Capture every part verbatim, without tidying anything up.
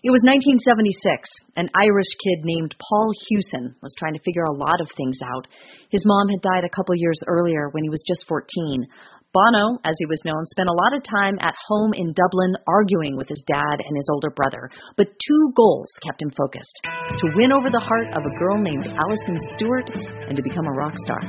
It was nineteen seventy-six. An Irish kid named Paul Hewson was trying to figure a lot of things out. His mom had died a couple years earlier when he was just fourteen. Bono, as he was known, spent a lot of time at home in Dublin arguing with his dad and his older brother. But two goals kept him focused: to win over the heart of a girl named Alison Stewart and to become a rock star.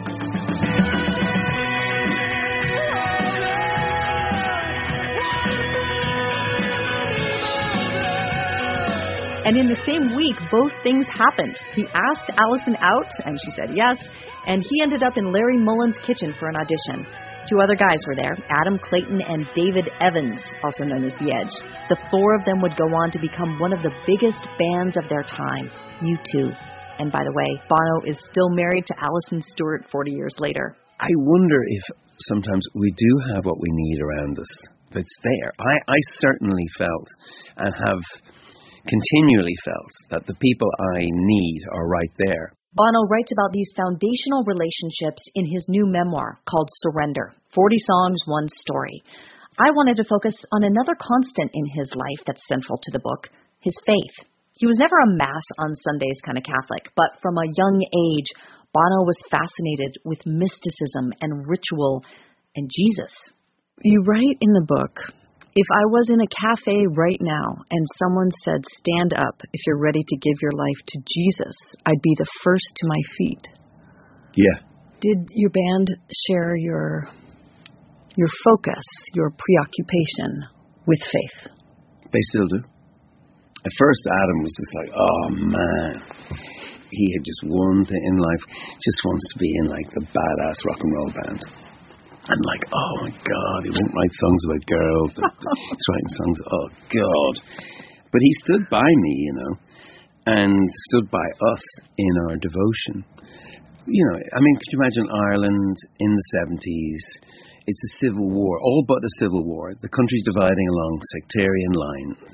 And in the same week, both things happened. He asked Alison out, and she said yes, and he ended up in Larry Mullen's kitchen for an audition. Two other guys were there, Adam Clayton and David Evans, also known as The Edge. The four of them would go on to become one of the biggest bands of their time, U two. And by the way, Bono is still married to Alison Stewart forty years later. I wonder if sometimes we do have what we need around us that's there. I, I certainly felt and have continually felt that the people I need are right there. Bono writes about these foundational relationships in his new memoir called Surrender, forty songs, one story. I wanted to focus on another constant in his life that's central to the book, his faith. He was never a Mass on Sundays kind of Catholic, but from a young age, Bono was fascinated with mysticism and ritual and Jesus. You write in the book, if I was in a cafe right now and someone said, stand up if you're ready to give your life to Jesus, I'd be the first to my feet. Yeah. Did your band share your your focus, your preoccupation with faith? They still do. At first, Adam was just like, oh, man. He had just one thing in life, just wants to be in, like, the badass rock and roll band. I'm like, oh, my God, he won't write songs about girls. He's writing songs, oh, God. But he stood by me, you know, and stood by us in our devotion. You know, I mean, could you imagine Ireland in the seventies? It's a civil war, all but a civil war. The country's dividing along sectarian lines.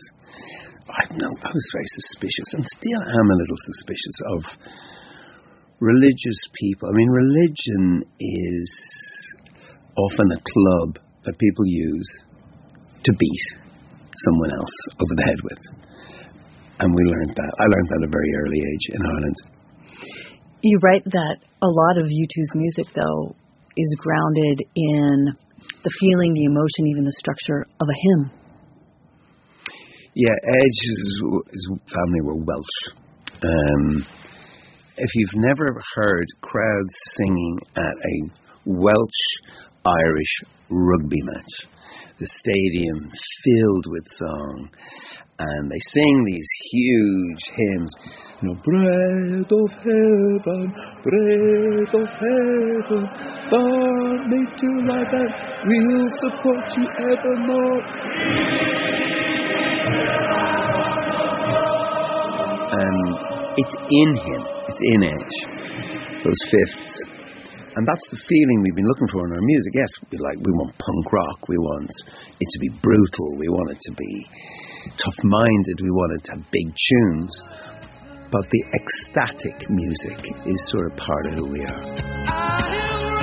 I know, I was very suspicious, and still am a little suspicious of religious people. I mean, religion is often a club that people use to beat someone else over the head with. And we learned that. I learned that at a very early age in Ireland. You write that a lot of U two's music, though, is grounded in the feeling, the emotion, even the structure of a hymn. Yeah, Edge's his family were Welsh. Um, if you've never heard crowds singing at a Welsh-Irish rugby match, the stadium filled with song, and they sing these huge hymns, you know, bread of heaven, bread of heaven, born me to life, and we'll support you evermore. And it's in him, it's in Edge, those fifths. And that's the feeling we've been looking for in our music. Yes, we like we want punk rock, we want it to be brutal, we want it to be tough-minded, we want it to have big tunes. But the ecstatic music is sort of part of who we are.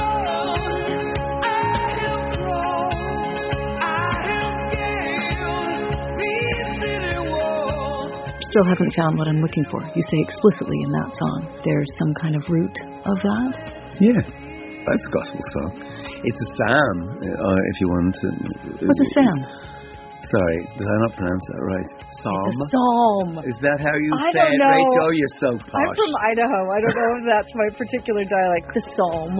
Still haven't found what I'm looking for. You say explicitly in that song. There's some kind of root of that? Yeah, that's a gospel song. It's a psalm, uh, if you want to. What's a psalm? Sorry, did I not pronounce that right? Psalm? It's a psalm. Is that how you I say don't it, know. Rachel? You're so posh. I'm from Idaho. I don't know if that's my particular dialect. The psalm.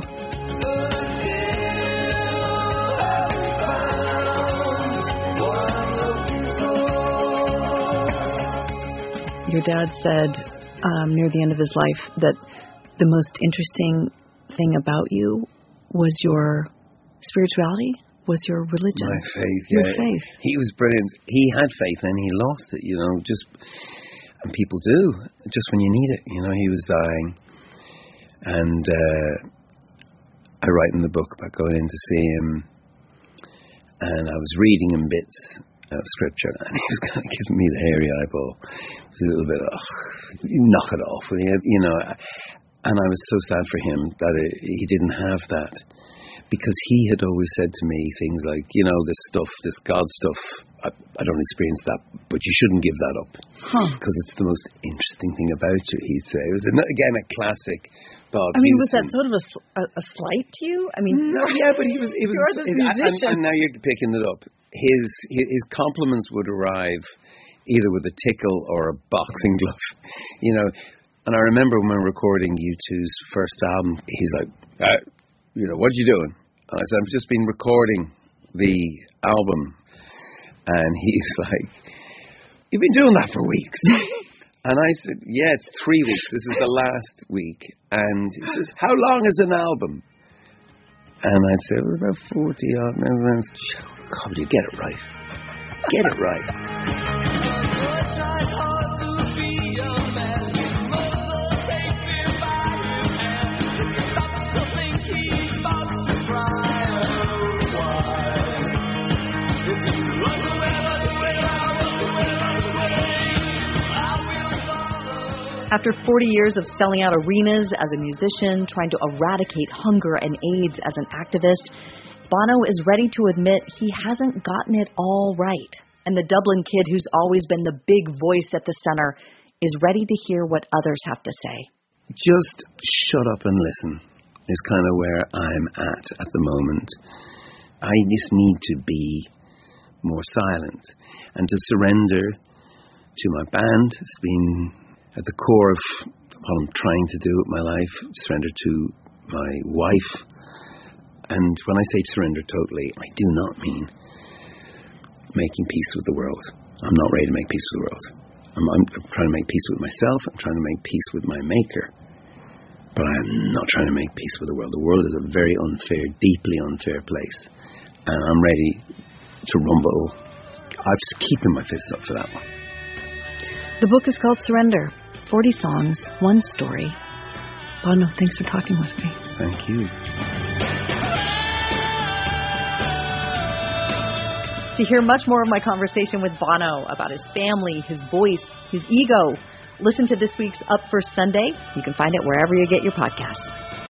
Your dad said um, near the end of his life that the most interesting thing about you was your spirituality, was your religion. My faith, your yeah. faith. He was brilliant. He had faith and he lost it, you know, just, and people do, just when you need it. You know, he was dying. And uh, I write in the book about going in to see him, and I was reading him bits of scripture, and he was kind of giving me the hairy eyeball. It was a little bit, oh, knock it off, you know. And I was so sad for him that it, he didn't have that, because he had always said to me things like, you know, this stuff, this God stuff, I, I don't experience that, but you shouldn't give that up. Because huh. it's the most interesting thing about you, he'd say. It was, again, a classic Bob I mean, Hewson. was that sort of a, a, a slight to you? I mean, no, yeah, but he was... He was you're this it, musician. and, and now you're picking it up. His, his his compliments would arrive either with a tickle or a boxing glove, you know. And I remember when we were recording U two's first album, he's like, uh, you know, what are you doing? And I said, I've just been recording the album. And he's like, you've been doing that for weeks. And I said, yeah, it's three weeks. This is the last week. And he says, how long is an album? And I'd say, it was about forty odd minutes. God, you get it right. Get it right. After forty years of selling out arenas as a musician, trying to eradicate hunger and AIDS as an activist, Bono is ready to admit he hasn't gotten it all right. And the Dublin kid who's always been the big voice at the center is ready to hear what others have to say. Just shut up and listen is kind of where I'm at at the moment. I just need to be more silent and to surrender to my band. It's been at the core of what I'm trying to do with my life, surrender to my wife. And when I say surrender totally, I do not mean making peace with the world. I'm not ready to make peace with the world. I'm, I'm trying to make peace with myself. I'm trying to make peace with my maker. But I am not trying to make peace with the world. The world is a very unfair, deeply unfair place. And I'm ready to rumble. I'm just keeping my fists up for that one. The book is called Surrender. forty songs, one story. Bono, thanks for talking with me. Thank you. To hear much more of my conversation with Bono about his family, his voice, his ego, listen to this week's Up First Sunday. You can find it wherever you get your podcasts.